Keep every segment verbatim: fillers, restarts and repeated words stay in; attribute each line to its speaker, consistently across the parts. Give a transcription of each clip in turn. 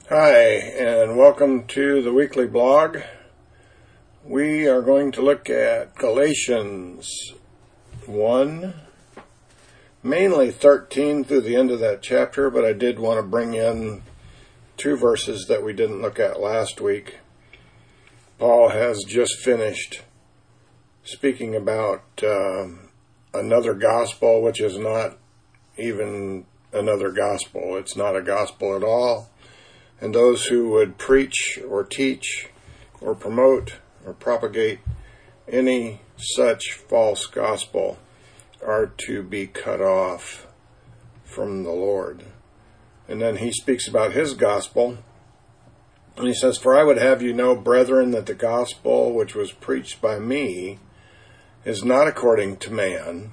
Speaker 1: Hi, and welcome to the weekly blog. We are going to look at Galatians one, mainly thirteen through the end of that chapter, but I did want to bring in two verses that we didn't look at last week. Paul has just finished speaking about uh, another gospel, which is not even another gospel. It's not a gospel at all. And those who would preach or teach or promote or propagate any such false gospel are to be cut off from the Lord. And then he speaks about his gospel. And he says, "For I would have you know, brethren, that the gospel which was preached by me is not according to man.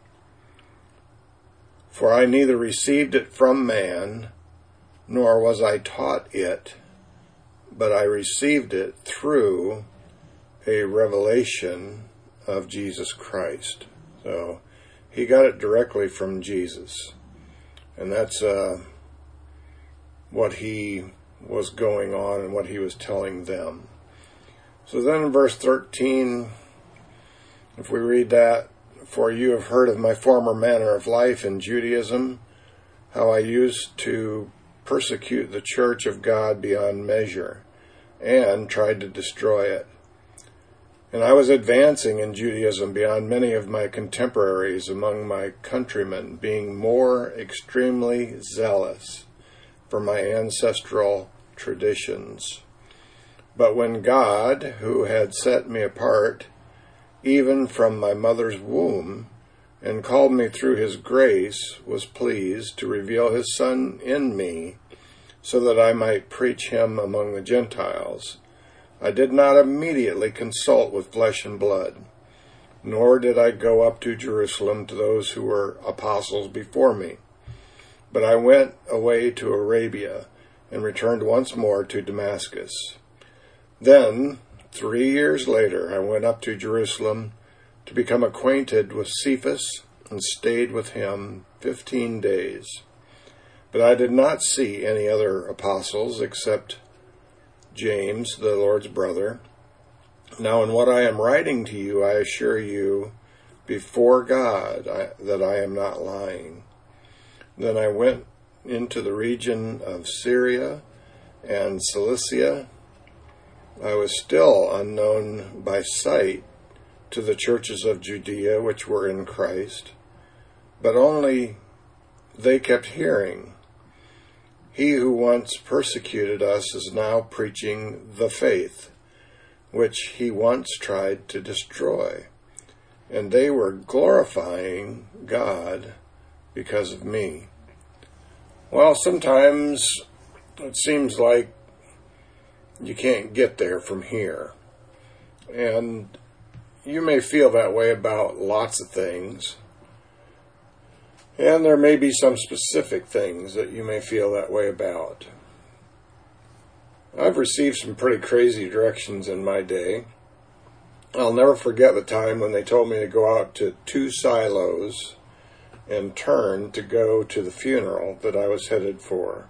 Speaker 1: For I neither received it from man, nor was I taught it, but I received it through a revelation of Jesus Christ." So he got it directly from Jesus. And that's uh, what he was going on and what he was telling them. So then in verse thirteen, if we read that, "For you have heard of my former manner of life in Judaism, how I used to persecute the church of God beyond measure, and tried to destroy it. And I was advancing in Judaism beyond many of my contemporaries among my countrymen, being more extremely zealous for my ancestral traditions. But when God, who had set me apart, even from my mother's womb, and called me through his grace, was pleased to reveal his Son in me, so that I might preach him among the Gentiles, I did not immediately consult with flesh and blood, nor did I go up to Jerusalem to those who were apostles before me. But I went away to Arabia, and returned once more to Damascus. Then, three years later, I went up to Jerusalem to become acquainted with Cephas, and stayed with him fifteen days. But I did not see any other apostles except James, the Lord's brother. Now in what I am writing to you, I assure you before God I, that I am not lying. Then I went into the region of Syria and Cilicia. I was still unknown by sight to the churches of Judea which were in Christ, but only they kept hearing, 'He who once persecuted us is now preaching the faith, which he once tried to destroy.' And they were glorifying God because of me." Well, sometimes it seems like you can't get there from here. And you may feel that way about lots of things. And there may be some specific things that you may feel that way about. I've received some pretty crazy directions in my day. I'll never forget the time when they told me to go out to two silos and turn to go to the funeral that I was headed for.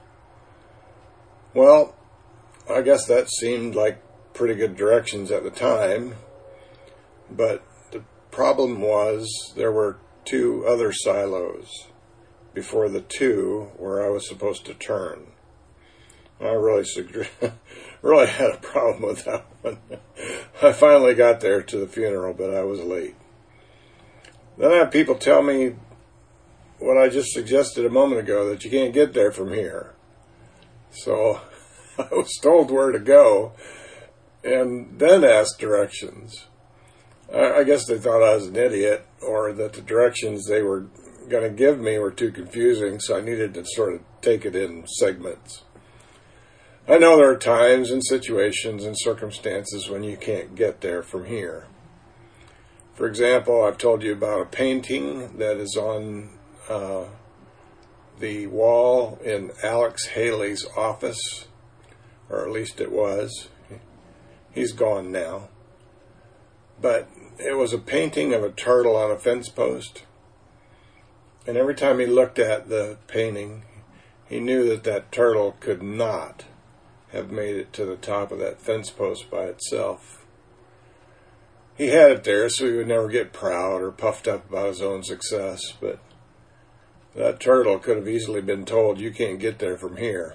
Speaker 1: Well, I guess that seemed like pretty good directions at the time. But the problem was there were two other silos before the two where I was supposed to turn. I really, really had a problem with that one. I finally got there to the funeral, but I was late. Then I have people tell me what I just suggested a moment ago, that you can't get there from here. So I was told where to go and then asked directions. I guess they thought I was an idiot, or that the directions they were going to give me were too confusing, so I needed to sort of take it in segments. I know there are times and situations and circumstances when you can't get there from here. For example, I've told you about a painting that is on uh, the wall in Alex Haley's office, or at least it was. He's gone now. But it was a painting of a turtle on a fence post. And every time he looked at the painting, he knew that that turtle could not have made it to the top of that fence post by itself. He had it there so he would never get proud or puffed up about his own success, but that turtle could have easily been told, you can't get there from here.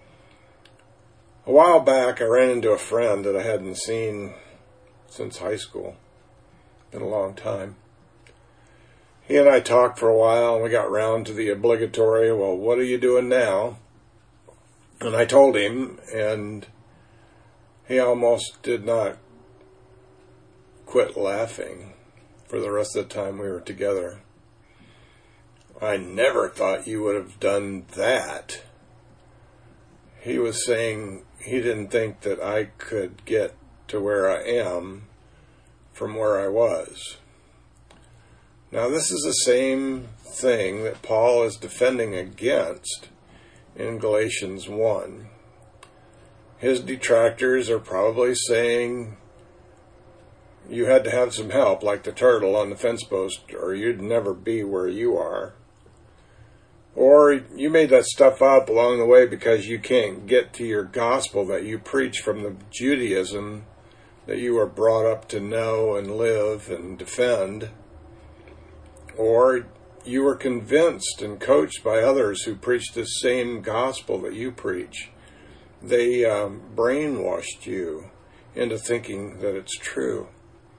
Speaker 1: A while back, I ran into a friend that I hadn't seen since high school. Been a long time. He and I talked for a while, and we got round to the obligatory, well, what are you doing now? And I told him, and he almost did not quit laughing for the rest of the time we were together. I never thought you would have done that. He was saying he didn't think that I could get to where I am from where I was. Now, this is the same thing that Paul is defending against in Galatians one. His detractors are probably saying you had to have some help, like the turtle on the fence post, or you'd never be where you are. Or you made that stuff up along the way because you can't get to your gospel that you preach from the Judaism that you were brought up to know and live and defend. Or you were convinced and coached by others who preach the same gospel that you preach. They um, brainwashed you into thinking that it's true.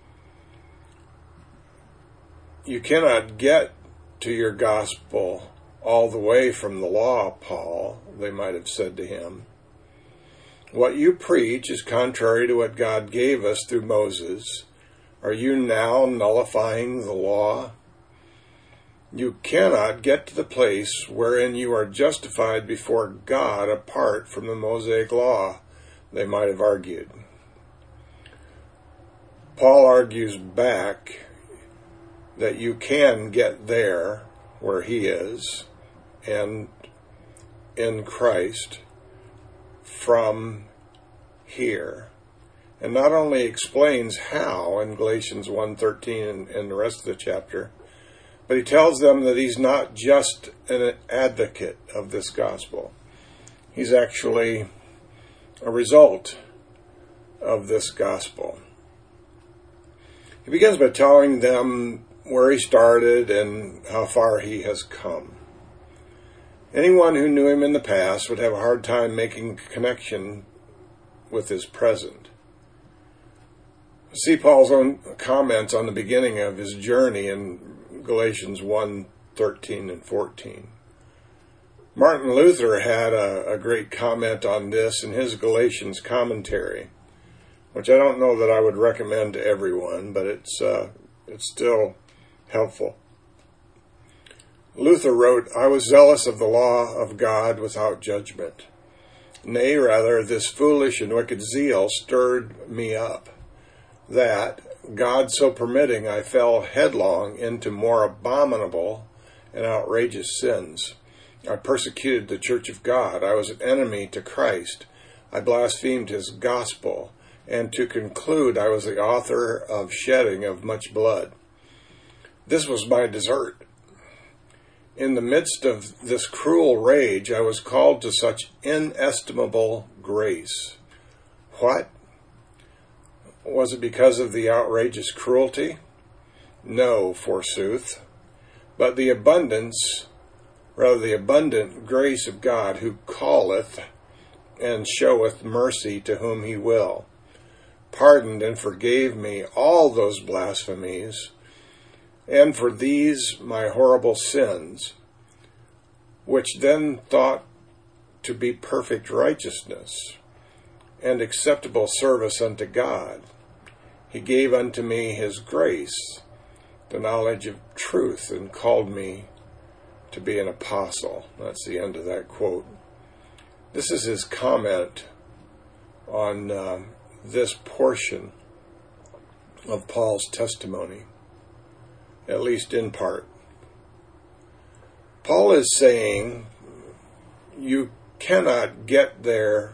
Speaker 1: You cannot get to your gospel all the way from the law, Paul, they might have said to him. What you preach is contrary to what God gave us through Moses. Are you now nullifying the law? You cannot get to the place wherein you are justified before God apart from the Mosaic law, they might have argued. Paul argues back that you can get there where he is and in Christ from here. And not only explains how in Galatians one thirteen and, and the rest of the chapter, but he tells them that he's not just an advocate of this gospel. He's actually a result of this gospel. He begins by telling them where he started and how far he has come. Anyone who knew him in the past would have a hard time making connection with his present. See Paul's own comments on the beginning of his journey in Galatians one thirteen and fourteen. Martin Luther had a, a great comment on this in his Galatians commentary, which I don't know that I would recommend to everyone, but it's uh, it's still helpful. Luther wrote, I was zealous of the law of God without judgment. Nay, rather, this foolish and wicked zeal stirred me up, that, God so permitting, I fell headlong into more abominable and outrageous sins. I persecuted the church of God. I was an enemy to Christ. I blasphemed his gospel. And to conclude, I was the author of shedding of much blood. This was my desert. In the midst of this cruel rage, I was called to such inestimable grace. What? Was it because of the outrageous cruelty? No, forsooth. But the abundance, rather the abundant grace of God, who calleth and showeth mercy to whom he will, pardoned and forgave me all those blasphemies, and for these my horrible sins, which then thought to be perfect righteousness and acceptable service unto God, he gave unto me his grace, the knowledge of truth, and called me to be an apostle. That's the end of that quote. This is his comment on uh, this portion of Paul's testimony, at least in part. Paul is saying you cannot get there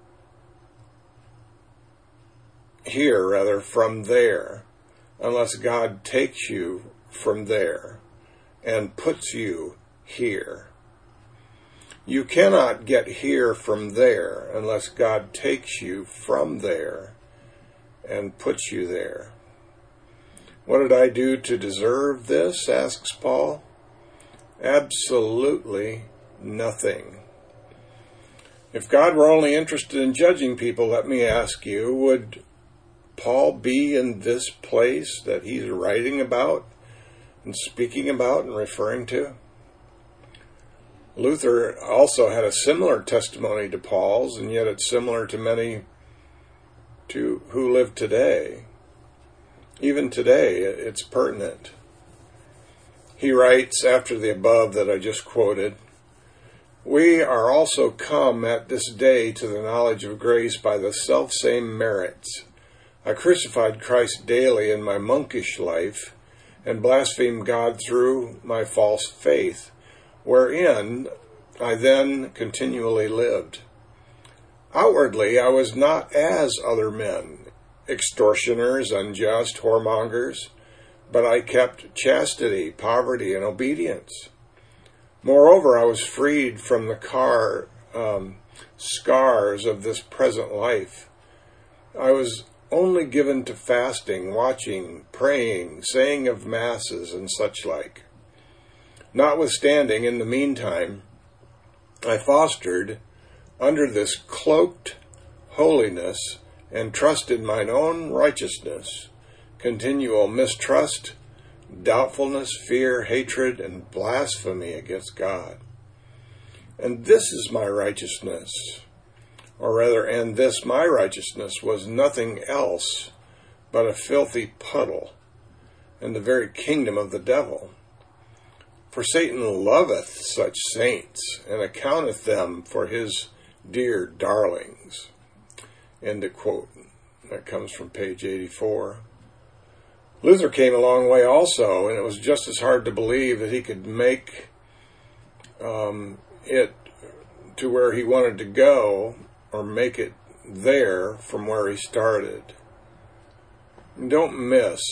Speaker 1: here, rather, from there, unless God takes you from there and puts you here. You cannot get here from there unless God takes you from there and puts you there. What did I do to deserve this, asks Paul? Absolutely nothing. If God were only interested in judging people, let me ask you, would Paul be in this place that he's writing about and speaking about and referring to? Luther also had a similar testimony to Paul's, and yet it's similar to many to who live today. Even today, it's pertinent. He writes, after the above that I just quoted, "We are also come at this day to the knowledge of grace by the selfsame merits. I crucified Christ daily in my monkish life, and blasphemed God through my false faith, wherein I then continually lived. Outwardly I was not as other men, extortioners, unjust, whoremongers, but I kept chastity, poverty, and obedience. Moreover, I was freed from the car, um, scars of this present life. I was only given to fasting, watching, praying, saying of masses, and such like. Notwithstanding, in the meantime, I fostered under this cloaked holiness and trusted mine own righteousness, continual mistrust, doubtfulness, fear, hatred, and blasphemy against God. And this is my righteousness, or rather, and this my righteousness was nothing else but a filthy puddle, and the very kingdom of the devil. For Satan loveth such saints, and accounteth them for his dear darlings." End of quote. That comes from page eighty-four. Luther came a long way also, and it was just as hard to believe that he could make um, it to where he wanted to go, or make it there from where he started. Don't miss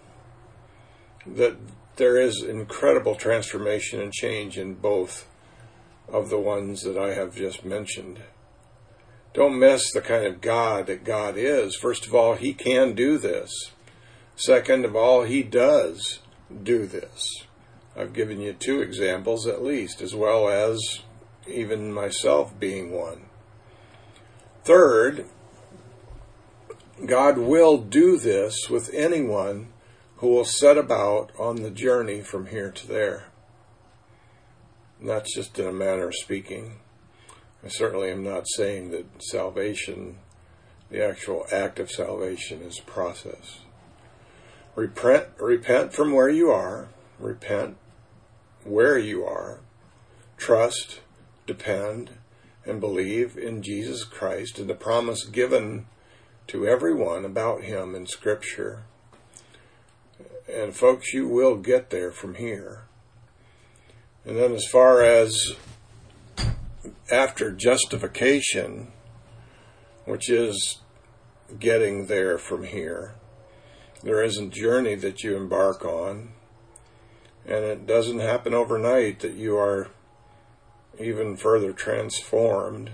Speaker 1: that there is incredible transformation and change in both of the ones that I have just mentioned. Don't miss the kind of God that God is. First of all, he can do this. Second of all, he does do this. I've given you two examples at least, as well as even myself being one. Third, God will do this with anyone who will set about on the journey from here to there. And that's just in a manner of speaking. I certainly am not saying that salvation, the actual act of salvation, is a process. Repent, repent from where you are. Repent where you are. Trust, depend, and believe in Jesus Christ and the promise given to everyone about him in Scripture. And folks, you will get there from here. And then as far as after justification, which is getting there from here, there is a journey that you embark on, and it doesn't happen overnight that you are even further transformed.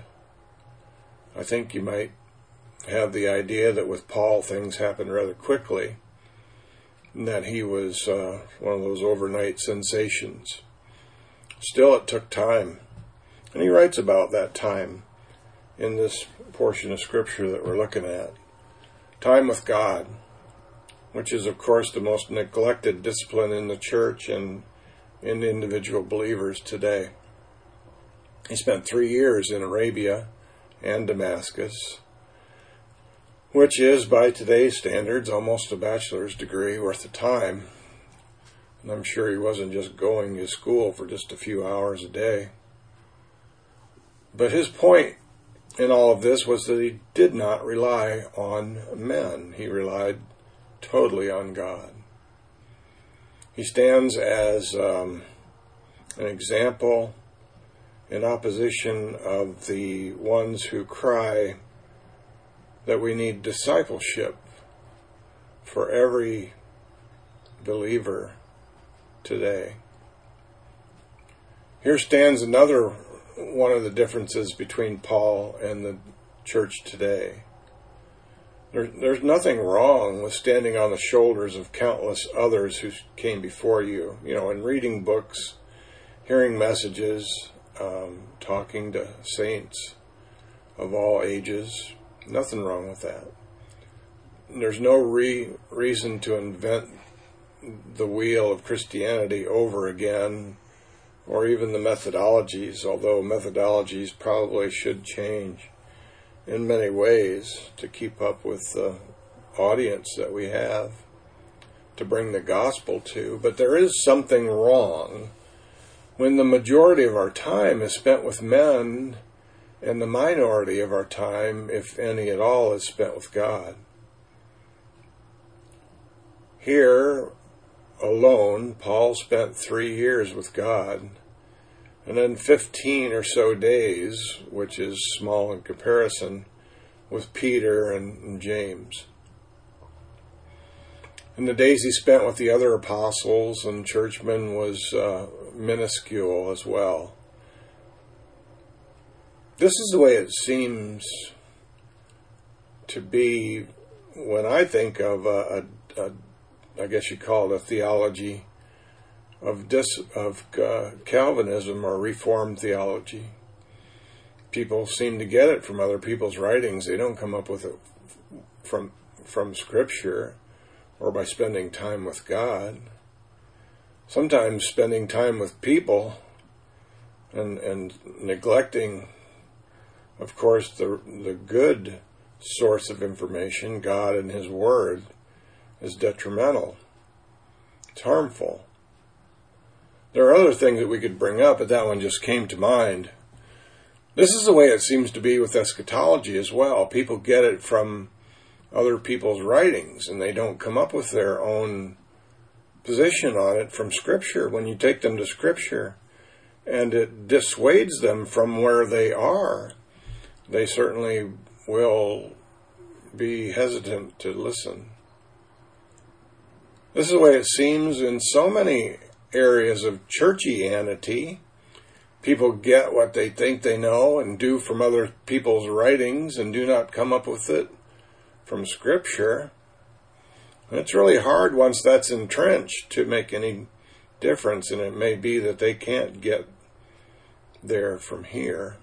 Speaker 1: I think you might have the idea that with Paul things happen rather quickly, and that he was uh, one of those overnight sensations. Still, it took time. And he writes about that time in this portion of Scripture that we're looking at. Time with God, which is, of course, the most neglected discipline in the church and in individual believers today. He spent three years in Arabia and Damascus, which is, by today's standards, almost a bachelor's degree worth of time. And I'm sure he wasn't just going to school for just a few hours a day. But his point in all of this was that he did not rely on men. He relied totally on God. He stands as um, an example in opposition of the ones who cry that we need discipleship for every believer today. Here stands another one of the differences between Paul and the church today. There, there's nothing wrong with standing on the shoulders of countless others who came before you, you know, and reading books, hearing messages, um, talking to saints of all ages. Nothing wrong with that. There's no re- reason to invent the wheel of Christianity over again, or even the methodologies, although methodologies probably should change in many ways to keep up with the audience that we have to bring the gospel to. But there is something wrong when the majority of our time is spent with men and the minority of our time, if any at all, is spent with God. Here alone, Paul spent three years with God, and then fifteen or so days, which is small in comparison, with Peter and, and James. And the days he spent with the other apostles and churchmen was uh, minuscule as well. This is the way it seems to be when I think of a, a, a I guess you call it a theology of dis, of uh, Calvinism or Reformed theology. People seem to get it from other people's writings. They don't come up with it from from Scripture or by spending time with God. Sometimes spending time with people and and neglecting, of course, the the good source of information, God and His Word, is detrimental. It's harmful. There are other things that we could bring up, but that one just came to mind. This is the way it seems to be with eschatology as well. People get it from other people's writings, and they don't come up with their own position on it from Scripture. When you take them to Scripture, and it dissuades them from where they are, they certainly will be hesitant to listen. This is the way it seems in so many areas of churchianity. People get what they think they know and do from other people's writings and do not come up with it from Scripture. And it's really hard once that's entrenched to make any difference, and it may be that they can't get there from here.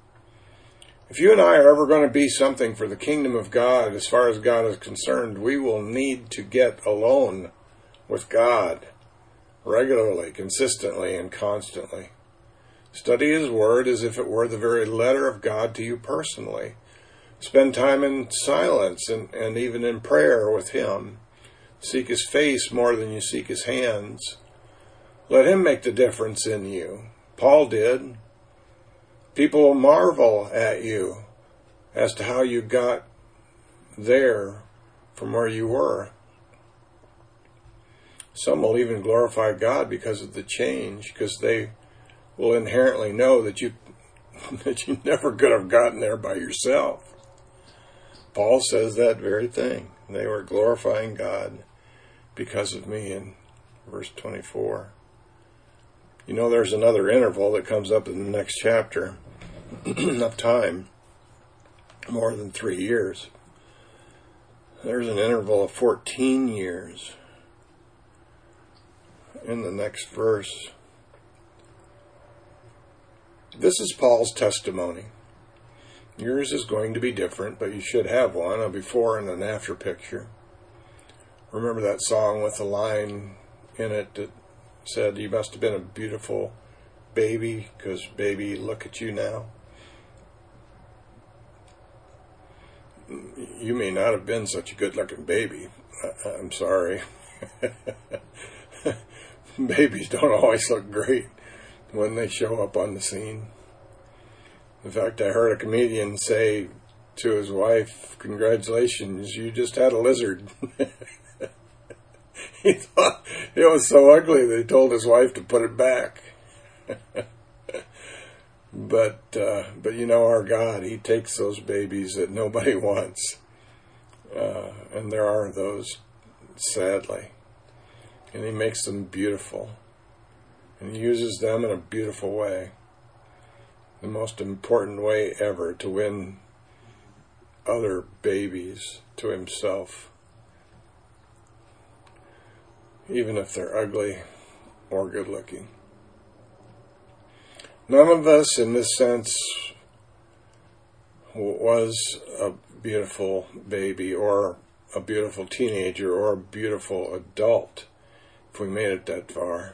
Speaker 1: If you and I are ever going to be something for the kingdom of God, as far as God is concerned, we will need to get alone with God regularly, consistently, and constantly. Study His Word as if it were the very letter of God to you personally. Spend time in silence and, and even in prayer with Him. Seek His face more than you seek His hands. Let Him make the difference in you. Paul did. People will marvel at you as to how you got there from where you were. Some will even glorify God because of the change, because they will inherently know that you that you never could have gotten there by yourself. Paul says that very thing. They were glorifying God because of me in verse twenty-four. You know, there's another interval that comes up in the next chapter of time, more than three years. There's an interval of fourteen years in the next verse. This is Paul's testimony. Yours is going to be different, but you should have one, a before and an after picture. Remember that song with the line in it that said, "You must have been a beautiful baby, because baby, look at you now." You may not have been such a good-looking baby. I- I'm sorry. Babies don't always look great when they show up on the scene. In fact, I heard a comedian say to his wife, "Congratulations, you just had a lizard." He thought it was so ugly that he told his wife to put it back. But, uh, but you know our God, He takes those babies that nobody wants. Uh, and there are those, sadly. And He makes them beautiful. And He uses them in a beautiful way. the most important way ever to win other babies to himself, even if they're ugly or good looking. None of us in this sense was a beautiful baby or a beautiful teenager or a beautiful adult if we made it that far.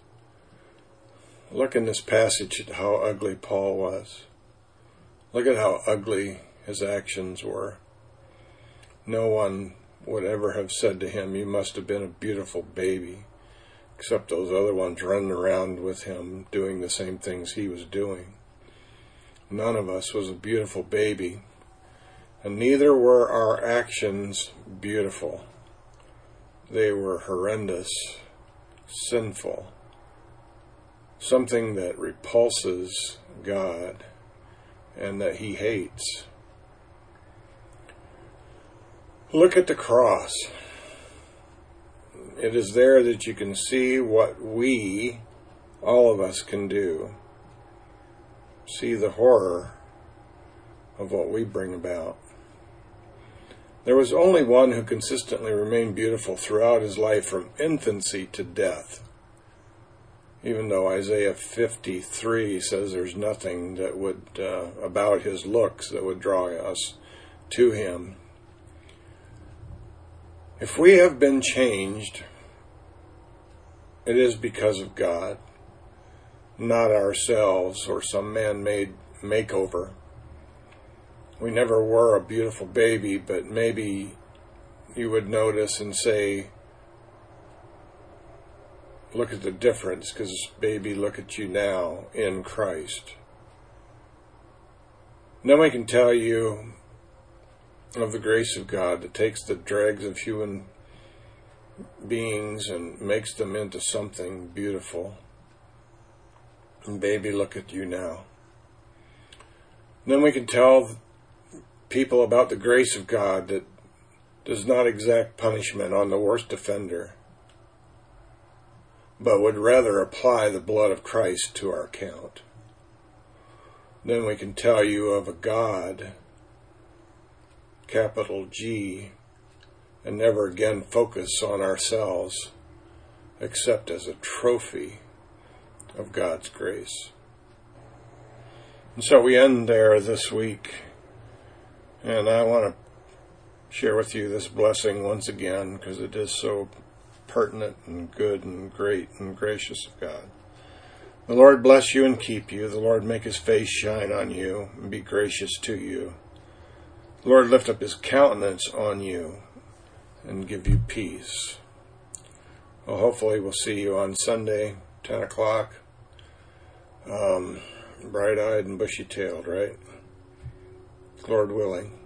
Speaker 1: Look in this passage at how ugly Paul was. Look at how ugly his actions were. No one would ever have said to him, "You must have been a beautiful baby," except those other ones running around with him doing the same things he was doing. None of us was a beautiful baby, and neither were our actions beautiful. They were horrendous, sinful, something that repulses God and that he hates. Look at the cross. It is there that you can see what we, all of us, can do. See the horror of what we bring about. There was only one who consistently remained beautiful throughout his life from infancy to death. Even though Isaiah fifty-three says there's nothing that would uh, about his looks that would draw us to him. If we have been changed, it is because of God, not ourselves or some man-made makeover. We never were a beautiful baby, but maybe you would notice and say, "Look at the difference, because baby, look at you now in Christ." No one can tell you of the grace of God that takes the dregs of human beings and makes them into something beautiful. And baby, look at you now. Then we can tell people about the grace of God that does not exact punishment on the worst offender, but would rather apply the blood of Christ to our account. Then we can tell you of a God, capital G, and never again focus on ourselves except as a trophy of God's grace. And so we end there this week, and I want to share with you this blessing once again because it is so pertinent and good and great and gracious of God. The Lord bless you and keep you. The Lord make his face shine on you and be gracious to you. The Lord lift up his countenance on you and give you peace. Well, hopefully we'll see you on Sunday, ten o'clock. Um, bright-eyed and bushy-tailed, right? Lord willing.